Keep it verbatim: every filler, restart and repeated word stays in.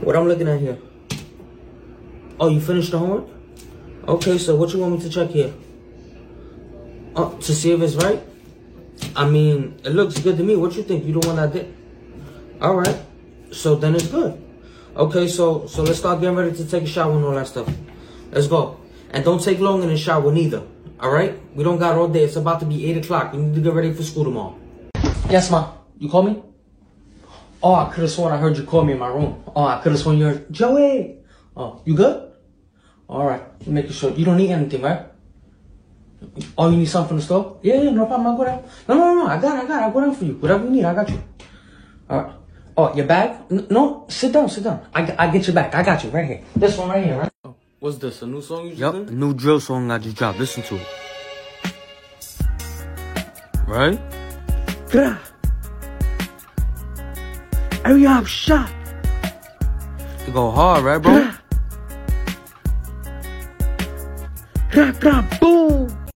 What I'm looking at here? Oh, you finished the homework? Okay, so what you want me to check here? Oh, to see if it's right? I mean, it looks good to me. What you think? You the one that did? All right. So then it's good. Okay, so so let's start getting ready to take a shower and all that stuff. Let's go. And don't take long in the shower neither. All right? We don't got all day. It's about to be eight o'clock. We need to get ready for school tomorrow. Yes, Ma. You call me? Oh, I could have sworn I heard you call me in my room. Oh, I could have sworn you heard, Joey. Oh, you good? All right. Making sure. You don't need anything, right? Oh, you need something from the store? Yeah, yeah, no problem. I'll go down. No, no, no, no. I got it. I got it. I'll go down for you. Whatever you need, I got you. All right. Oh, your bag? N no, sit down, sit down. I, I get your back. I got you right here. This one right here, right? Oh, what's this? A new song you just yep, did? A new drill song I just dropped. Listen to it. Right? Grah. Hurry up, shot. You go hard, right, bro? Grah, grah, boom.